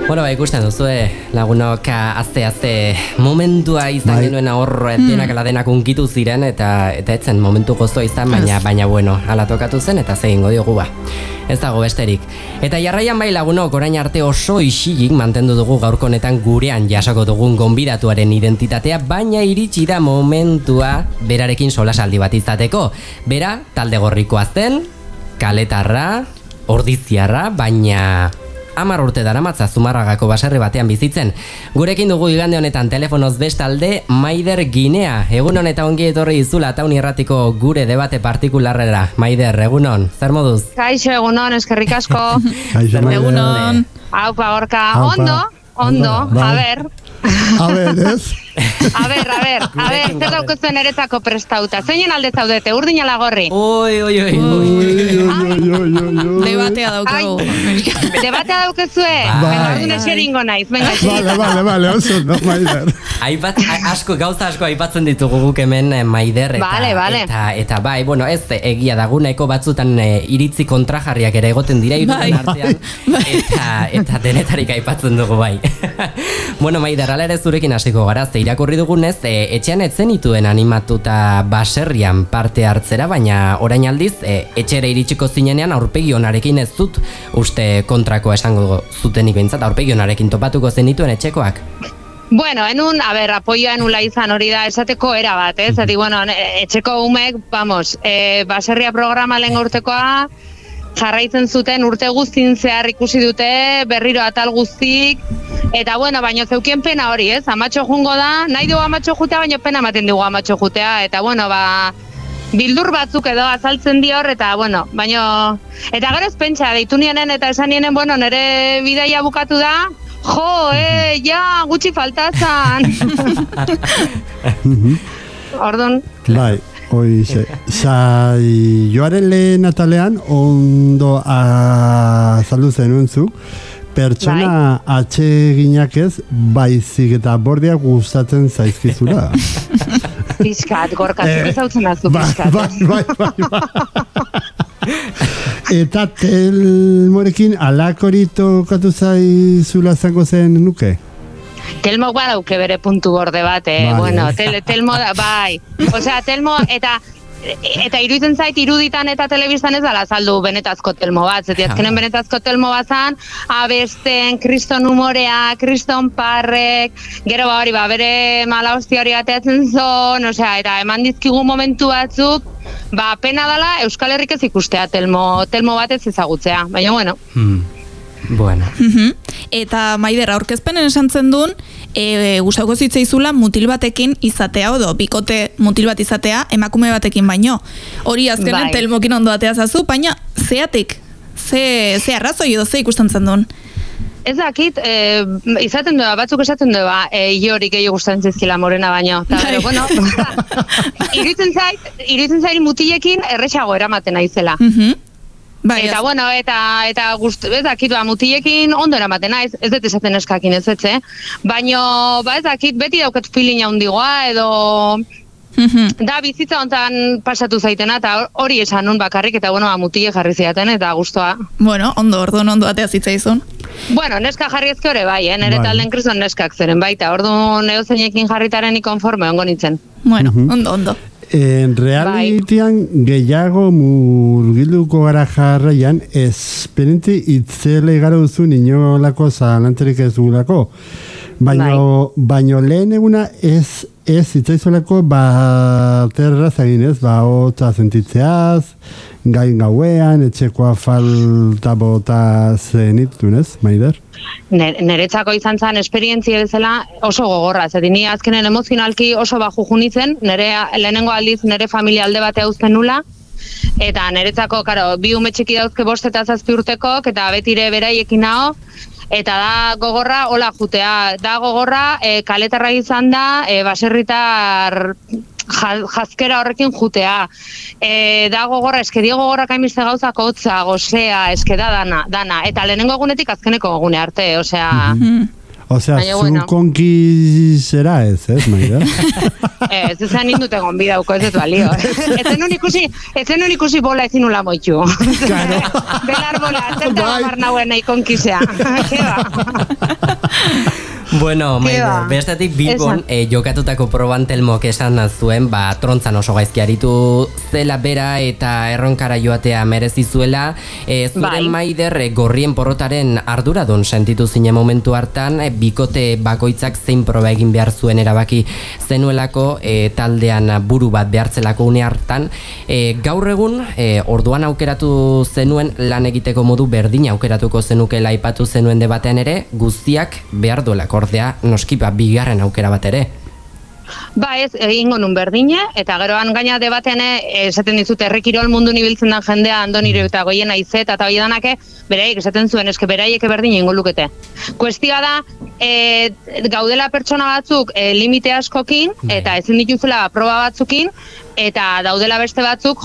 Bueno, ikusten duzue, lagunok azte momentua izan genuen ahorro denak ala denak unkitu ziren eta etzen momentu gozoa izan, baina bueno, ala tokatu zen eta zegingo diogu ba. Ez dago besterik. Eta jarraian bai lagunok, orain arte oso isilik mantendu dugu gaurko honetan gurean jasoko dugun gonbidatuaren identitatea, baina iritsi da momentua berarekin solasaldi bat izateko. Bera, talde gorrikoa zen, kaletarra, ordiziarra, baina 10 urte daramatza Zumarragako baserri batean bizitzen. Gurekin dugu igande honetan telefonoz bestalde Maider Ginea. Egunon eta ongi etorri dizula Taun Irratiko gure debate partikularrera. Maider, egunon, zer moduz? Kaixo, egunon, eskerrik asko. Kaixo, Maider. Egunon. Aupa, gorka. Ondo, a ver, ez? A ver, zer daukuzuen eretzako prestauta. Zeinen alde zaudete, urdin ala gorri? Oi. Debatea daukagu. Debatea daukuzue? Ordun eseringo naiz. Vale, oso, no, Maider. Gauza asko aipatzen ditugu guk hemen Maider eta bai, bueno, ez egia daguneko batzutan iritzi kontrajarriak ere egoten dira iruden artean eta denetarik aipatzen dugu bai. Bueno, Maider, ala ere zurekin hasiko gara, irakurri dugunez, etxean etzen ituen animatuta baserrian parte hartzera, baina orain aldiz, etxera iritsiko zinenean aurpegi onarekin ez dut uste kontrakoa esango zutenik behintzat, aurpegi onarekin topatuko zenituen etxekoak? Bueno, apoioa enula izan hori da esateko era bat, zati, bueno, etxeko umek, baserria programa lehen urtekoa, jarraitzen zuten urte guztin zehar ikusi dute, berriro atal guztik, eta bueno, baino zeukien pena hori, amatxo jungo da, nahi dugu amatxo jutea, baino pena ematen dugu amatxo jutea, eta bueno, bildur batzuk edo azaltzen di hor, eta bueno, baino, eta gero ez pentsa, deitu nienen eta esan nienen, bueno, nire bidaia bukatu da, ja, gutxi faltazan. Ordun. Bai. Oize, joaren lehen atalean ondo azaldu zenuen zu, pertsona atseginak ez, baizik eta bordeak gustatzen zaizkizula. Piskat, gorka, zautzen azu piskat. Bai. Eta telmorekin alakorito katu zaizula zango zen nuke? Telmo badauke bere puntu borde bat, bueno, Telmo da, bai. Osea, Telmo eta iruditzen zait iruditan eta telebistan ez dala azaldu benetazko Telmo bat, zeti azkenen benetazko Telmo bat zan, abesten, kriston humorea, kriston parrek, gero hori bere mala hostia hori ateatzen zon, osea, eta eman dizkigu momentu batzuk, pena dala Euskal Herrik ez ikustea Telmo bat ez ezagutzea, baina bueno. Bueno. Eta Maider, aurkezpenen esan zen duen, gustatuko zitzaizula mutil batekin izatea, odo, bikote mutil bat izatea, emakume batekin baino. Hori azkenen Telmokin ondo atea zazu, baina zeatik, ze arrazoi edo ze ikusten zen duen? Ez dakit, izaten duela, batzuk esaten duela, jorik gehiago gustatzen zizkila morena baino. Eta, bueno, iruditzen zait mutilekin erresago eramaten naizela. Eta bueno, eta ez dakit, mutilekin ondo eramaten naiz, ez dut esaten eskakin ez baino, ez dakit, beti daukat filina hundigoa, edo da bizitza hontan pasatu zaitena, eta hori esan nun bakarrik, eta bueno, mutile jarri ziaten, eta gustoa. Bueno, ondo atea zitzaizun. Bueno, neska jarri ezke hori bai, nire talden kriston neskak zeren baita, orduan neozeinekin jarritaren ikonforme ongo nintzen. Bueno, ondo. Realitian gehiago murgilduko gara jarraian, esperientzia itzele gara duzu inolako zalantzerik ez dugulako. Baino lehen eguna ez itzaizolako baterra zaginez, hotza sentitzeaz, gain gauean, etxekoa falta bota zenittunez, Maider? Neretzako izan zen esperientzia bezala oso gogorra, zeti ni azkenen emozionalki oso baju junitzen, lehenengo aldiz nire familia alde bate hauzten nula, eta neretzako, bi ume txiki dauzke 5 eta 7 urtekok, eta betire beraiekin nao, eta da gogorra, hola jutea, da gogorra, kaletarra izan da, baserritar jazkera horrekin jutea. Da gogorra, dio gogorrak hainbeste gauzak hotza, gozea, da dana. Eta lehenengo egunetik azkeneko egune arte, osea... Osea, Baina, zu bueno. konki zera ez, Maider? Ez ezan indute gonbidauko, ez dut balio. Ez zenun ikusi bola ezin nula moitxu. Claro. Belar bola, zerta Bai. gamar nauen nahi konkisea. Bueno, Keba. bestetik Bilbon jokatutako proban Telmok esan zuen, trontzan oso gaizki aritu zela bera eta erronkara joatea merezi zuela. Zuren Maider gorrien porrotaren arduradun sentitu zine momentu hartan, bikote bakoitzak zein proba egin behar zuen erabaki zenuelako, taldean buru bat behartzelako une hartan. Gaur egun, orduan aukeratu zenuen lan egiteko modu berdina aukeratuko zenukela aipatu zenuen debatean ere, guztiak behar duelako ordea, noski bigarren aukera bat ere. Ez, egingo nun berdine, eta geroan gaina debatean esaten dizut herrikirol mundu nibiltzen den jendea Andonire eta Goiena Izet eta hori danake, beraiek esaten zuen, eske beraiek berdine ingo lukete. Kuestioa da, gaudela pertsona batzuk limite askokin, eta ezin dituzela proba batzukin, eta daudela beste batzuk,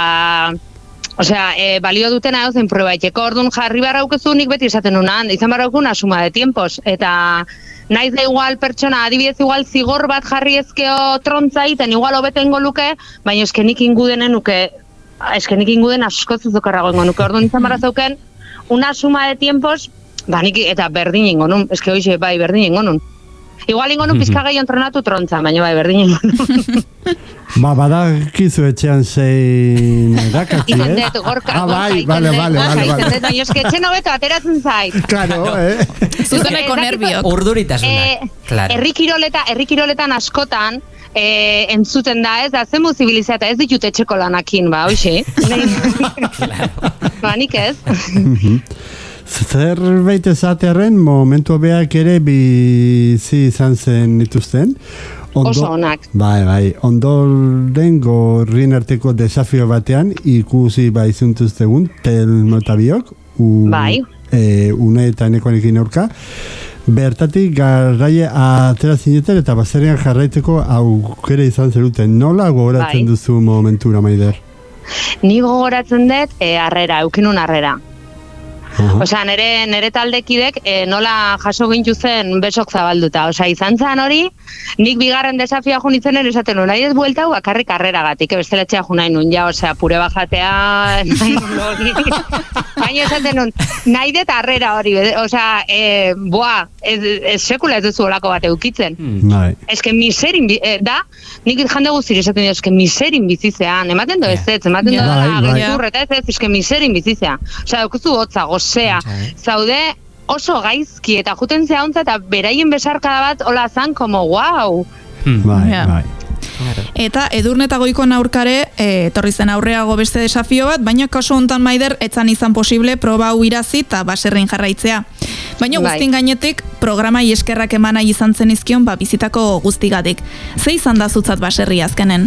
balio dutena euzen probaiteko, orduan jarri barraukezu nik beti esaten nunan, izan barraukun asuma de tiempos, eta naiz da igual pertsona, adibidez igual zigor bat jarri ezkeo trontza iten, igual hobetengo luke, baina eskenik ingudenen nuke, eskenik inguden askoz zuzokarrago ingo nuke, orduan izan barra zauken, una suma de tiempos, nik eta berdin ingo nun, eske hoxe, berdin ingo nun. Igual ingo nun pizka gehi entrenatu trontza, baina berdin ingo nun. Badakizu etxean zein erakatzi, Izan dut, gorka vale. baina eske etxen hobeto ateratzen zait. Claro, Zuzeneko nerviok. Urduritasuna, claro. Herrikiroletan askotan, entzuten da ez, da zenbu zibilizata ez ditut etxeko lanakin, hoxe. Nik ez. Zerbait esatearen momentu beak ere bizi izan zen dituzten. Oso onak. Bai, ondoren gorrien arteko desafio batean ikusi izuntuztegun Telmo eta biok. Une eta enekoanekin aurka. Bertatik garraie atera zineten eta baserrian jarraiteko aukera izan zeruten. Nola gogoratzen duzu momentura, Maider? Ni gogoratzen dut eukinun harrera. Osea, nere taldekidek nola jaso gintu zen besok zabalduta. Osea, izan zen hori, nik bigarren desafioa jo nintzen esaten nun, nahi ez bueltau bakarrik karreragatik, bestela etxea jo nahi nun, osea, pure bajatea, nahi nun hori. Baina esaten nun, nahi dut harrera hori, osea, sekula ez duzu olako bat eukitzen. Eske miserin, nik jende guztiri esaten dut, eske miserin bizizean, ematen do ez, ematen do gezur, eta ez, eske miserin bizizean. Osea, daukuzu hotza, gozea, zaude oso gaizki eta juten zea hontza eta beraien besarkada bat hola zan, como wow. Bai. Eta Edurne eta Goikon aurkare etorri zen aurreago beste desafio bat, baina kasu hontan Maider etzan izan posible proba hau irazi eta baserrin jarraitzea. Baina guztin gainetik programai eskerrak emana izan zen izkion bizitako guztigatik. Ze izan da zutzat baserri azkenen?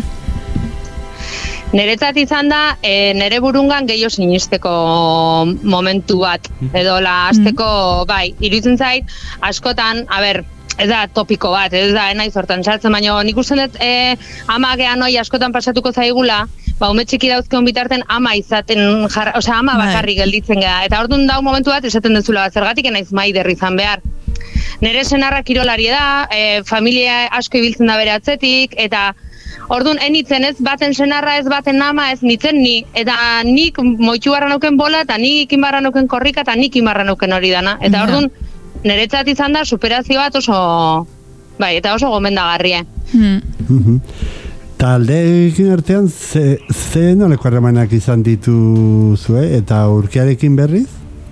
Neretzat izan da, nere burungan gehiago sinisteko momentu bat, edo hasteko, iruditzen zait, askotan, ez da topiko bat, ez da enaiz hortan sartzen, baina nik usten dut ama gehan hoi askotan pasatuko zaigula, ume txiki dauzkeon bitarten ama izaten, ama bakarrik gelditzen gara, eta orduan dau momentu bat esaten duzula, zergatik enaiz Maider izan behar. Nere senarra kirolari da, familia asko ibiltzen da bere atzetik, eta orduan, enitzen ez baten senarra, ez baten ama, ez nitzen ni. Eta nik moitxu barra nauken bola, eta nik ikin barra nauken korrika, eta nik ikin barra nauken hori dana. Eta orduan, niretzat izan da superazio bat oso, eta oso gomendagarria. Taldeekin artean, ze noleko harremanak izan dituzue, eta urkiarekin berriz?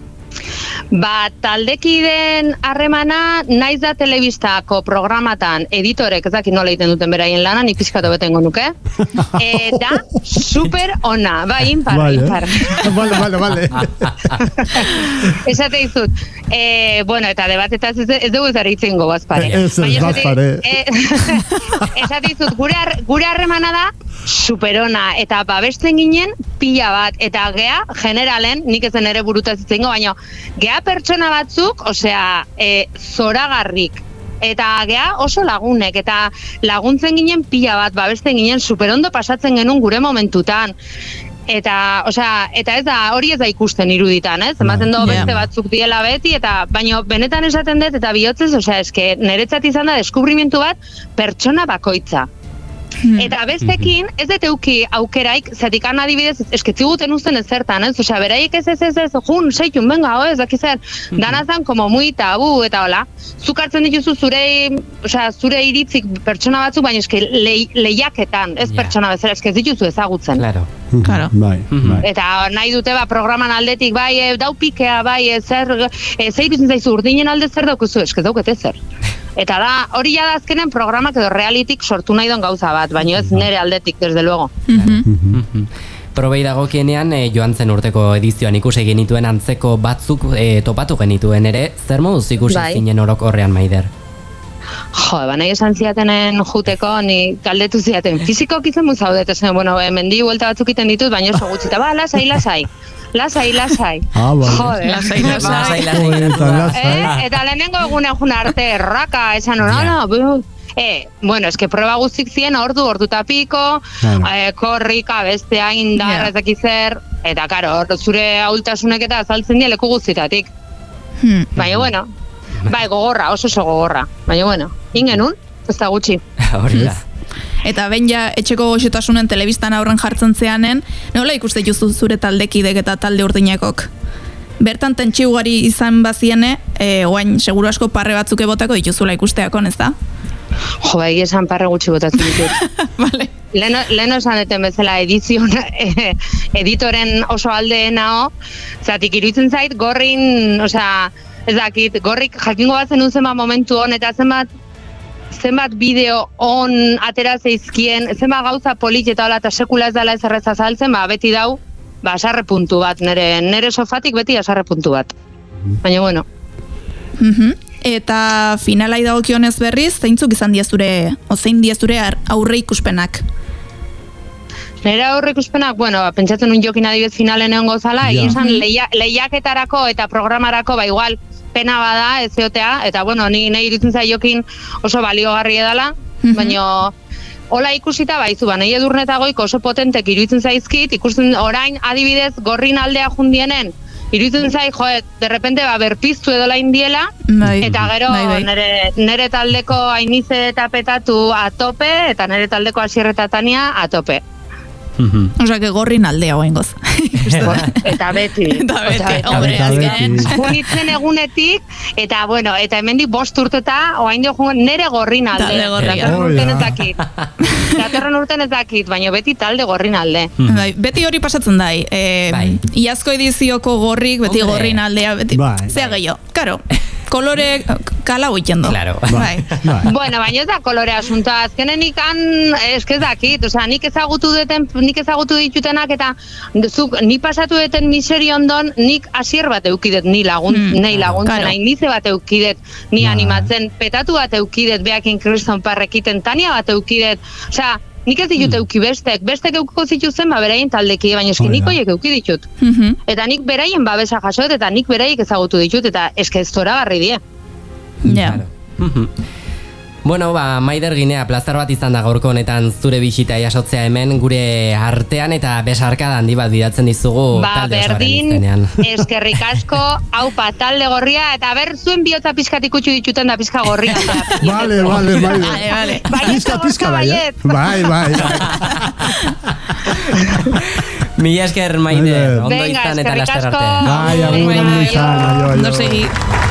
Taldekiden harremana naiz da telebistako programatan editorek ezakit nola egiten duten beraien lana, ni pizkatu betengo nuke. Da super ona, impar. Vale. Esate dizut. Eta debatetaz ez dugu ez aritzen bazpare. Ez bazpare. Esate dizut, gure harremana da superona, eta babesten ginen pila bat, eta gea, generalen, nik ezen ere burutaz itzengo, baina gea pertsona batzuk, osea, zoragarrik, eta gea oso lagunek, eta laguntzen ginen pila bat, babesten ginen superondo pasatzen genuen gure momentutan. eta ez da, hori ez da ikusten iruditan, ez? Ematen do beste batzuk diela beti, eta baino benetan esaten dut, eta bihotzez, eske, niretzat izan da deskubrimentu bat pertsona bakoitza. Eta bestekin, ez dut euki aukeraik, zetikan adibidez, esketziguten uzten ez zertan, ez? Osea, beraiek ez, jun, seitun, venga, ez dakizer, danazan, como muy tabu, eta hola. Zuk hartzen dituzu zure iritzik pertsona batzuk, baina eske lehiaketan, ez pertsona bezala, eske ez dituzu ezagutzen. Claro. Bai. Eta nahi dute, programan aldetik, bai, dau pikea, bai, zer iruditzen zaizu, urdinen alde zer daukuzu, eske daukete zer. Eta da, hori da azkenen programak edo realitik sortu nahi don gauza bat, baina ez nire aldetik, desde luego. Probei dagokienean, joan zen urteko edizioan ikusi genituen antzeko batzuk topatu genituen ere, zer moduz ikusi zinen orokorrean, Maider? Jo, nahi esan ziatenen juteko, ni galdetu ziaten, fizikoak izan muzaudet, bueno, mendi buelta batzuk iten ditut, baina oso gutxita, lasai. Lasai. Joder. Lasai. Eta lehenengo egun arte erraka, esan no. Bueno, eske proba guztik zien ordu eta piko, korrika, bestea, indar, ezaki zer, eta karo, zure ahultasunek eta azaltzen die leku guztitatik. Baina, bueno, bai, gogorra, oso gogorra. Baina, bueno, ingenun, ez da gutxi. Hori da. Eta behin ja etxeko goxotasunen telebistan aurren jartzen zeanen, nola ikuste juzu zure taldekidek eta talde urdinekok? Bertan tentsio ugari izan baziene, oain seguru asko parre batzuk ebotako dituzula ikusteakon, ez da? Jo, bai, esan parre gutxi botatzen ditut. Vale. Leno esan deten bezala editoren oso aldeena, zatik iruditzen zait, gorrin, ez dakit, gorrik jakingo batzen zenbat momentu hon, eta zenbat bideo on atera zeizkien, zenbat gauza polit eta hola eta sekula ez dela ez errez azaltzen, beti dau, asarre puntu bat, nire sofatik beti asarre puntu bat. Baina, bueno. Eta finalai dagokionez berriz, zeintzuk izan zein diezure aurre ikuspenak? Nire aurre ikuspenak, bueno, pentsatzen un jokin adibidez finalen egon gozala, egin lehiaketarako eta programarako, igual, pena bada, ez zeotea, eta bueno, nahi irutzen zaiokin oso baliogarri edala, baina hola ikusita baizu, nahi edurnetagoik oso potentek irutzen zaizkit, ikusten orain adibidez gorrin aldea jundienen, irutzen zai, derrepente berpiztu edola indiela, eta gero nere taldeko Ainize eta Petatu atope, eta nere taldeko Asier eta Tania atope. Osa, que gorrin aldea oain goz. Eta beti. Hombre, azken. Junitzen egunetik, eta bueno, eta hemendik 5 urteta, oain dio nere gorrin alde. Datorren urten ez dakit, baina beti talde gorrin alde. Beti hori pasatzen da. Iazko edizioko gorrik, beti gorrin aldea, zea gehiago. Karo. Kolore kala huitendo. Claro. Bueno, baina ez da kolore asunta. Azkenen eskez dakit, nik ezagutu ditutenak, eta ni pasatu duten miseri ondon, nik Asier bat eukidet nei laguntzen, Ainize bat eukidet ni animatzen, Petatu bat eukidet, beakin Kriston Parrekiten, Tania bat eukidet, nik ez ditut euki bestek eukiko zituzen, beraien taldeki, baina eski nik oiek euki ditut. Eta nik beraien babesa jasot, eta nik beraiek ezagutu ditut, eta eske ez zoragarri die. Ja. Bueno, Maider Ginea, plazar bat izan da gaurko honetan zure bisita jasotzea hemen gure artean, eta besarkada handi bat bidatzen dizugu talde osoaren izenean. Eskerrik asko, haupa talde gorria, eta ber zuen bihotza pizkat ikutsu dituten da pizka gorria. Vale, Maider. Pizka baiet. Bai. Mila esker, Maider. Ondo izan eta laster arte. Bai, ondo izan. Ondo segi.